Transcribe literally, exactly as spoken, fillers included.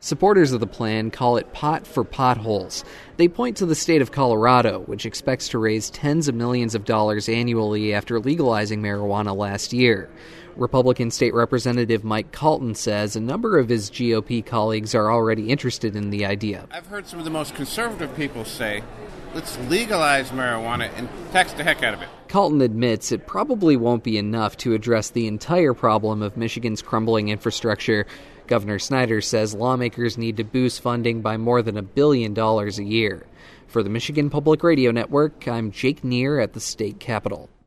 Supporters of the plan call it pot for potholes. They point to the state of Colorado, which expects to raise tens of millions of dollars annually after legalizing marijuana last year. Republican State Representative Mike Calton says a number of his G O P colleagues are already interested in the idea. I've heard some of the most conservative people say, let's legalize marijuana and tax the heck out of it. Calton admits it probably won't be enough to address the entire problem of Michigan's crumbling infrastructure. Governor Snyder says lawmakers need to boost funding by more than a billion dollars a year. For the Michigan Public Radio Network, I'm Jake Neer at the state capitol.